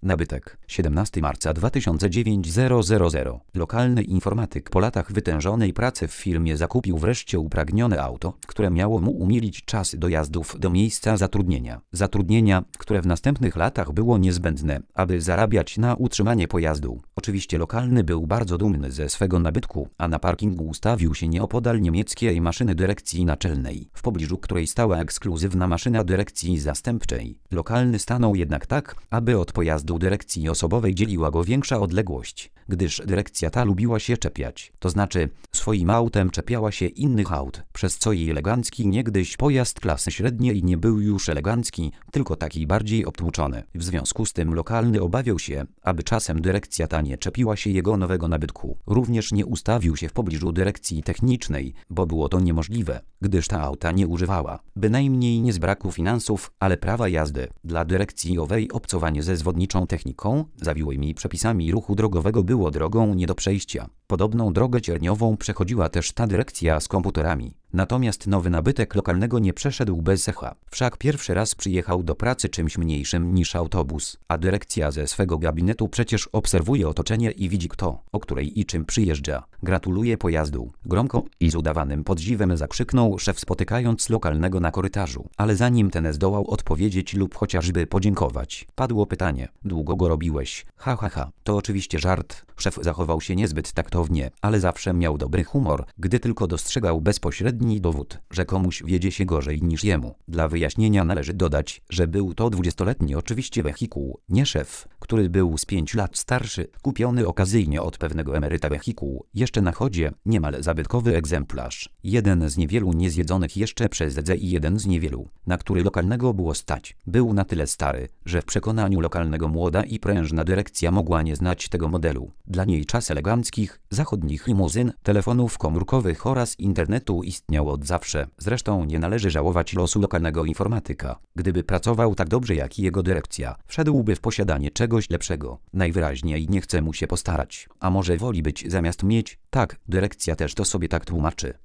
Nabytek 17 marca 2009 000. Lokalny informatyk po latach wytężonej pracy w firmie zakupił wreszcie upragnione auto, które miało mu umilić czas dojazdów do miejsca zatrudnienia. Zatrudnienia, które w następnych latach było niezbędne, aby zarabiać na utrzymanie pojazdu. Oczywiście lokalny był bardzo dumny ze swego nabytku, a na parkingu ustawił się nieopodal niemieckiej maszyny dyrekcji naczelnej, w pobliżu której stała ekskluzywna maszyna dyrekcji zastępczej. Lokalny stanął jednak tak, aby od pojazdu dyrekcji osobowej dzieliła go większa odległość, gdyż dyrekcja ta lubiła się czepiać, to znaczy swoim autem czepiała się innych aut, przez co jej elegancki niegdyś pojazd klasy średniej nie był już elegancki, tylko taki bardziej obtłuczony. W związku z tym lokalny obawiał się, aby czasem dyrekcja ta nie czepiła się jego nowego nabytku. Również nie ustawił się w pobliżu dyrekcji technicznej, bo było to niemożliwe, gdyż ta auta nie używała, bynajmniej nie z braku finansów, ale prawa jazdy. Dla dyrekcji owej obcowanie ze zwodniczą techniką, zawiłymi przepisami ruchu drogowego było drogą nie do przejścia. Podobną drogę cierniową przechodziła też ta dyrekcja z komputerami. Natomiast nowy nabytek lokalnego nie przeszedł bez echa. Wszak pierwszy raz przyjechał do pracy czymś mniejszym niż autobus, a dyrekcja ze swego gabinetu przecież obserwuje otoczenie i widzi kto, o której i czym przyjeżdża. Gratuluję pojazdu. Gromko i z udawanym podziwem zakrzyknął szef, spotykając lokalnego na korytarzu. Ale zanim ten zdołał odpowiedzieć lub chociażby podziękować, padło pytanie: długo go robiłeś? To oczywiście żart. Szef zachował się niezbyt taktownie, ale zawsze miał dobry humor, gdy tylko dostrzegał bezpośredni dowód, że komuś wiedzie się gorzej niż jemu. Dla wyjaśnienia należy dodać, że był to 20-letni oczywiście wehikuł, nie szef, który był z 5 lat starszy, kupiony okazyjnie od pewnego emeryta wehikuł, jeszcze na chodzie, niemal zabytkowy egzemplarz. Jeden z niewielu niezjedzonych jeszcze przez Zedze i jeden z niewielu, na który lokalnego było stać. Był na tyle stary, że w przekonaniu lokalnego młoda i prężna dyrekcja mogła nie znać tego modelu. Dla niej czas eleganckich, zachodnich limuzyn, telefonów komórkowych oraz internetu istniał od zawsze. Zresztą nie należy żałować losu lokalnego informatyka. Gdyby pracował tak dobrze jak i jego dyrekcja, wszedłby w posiadanie czegoś lepszego. Najwyraźniej nie chce mu się postarać. A może woli być zamiast mieć? Tak, dyrekcja też to sobie tak tłumaczy.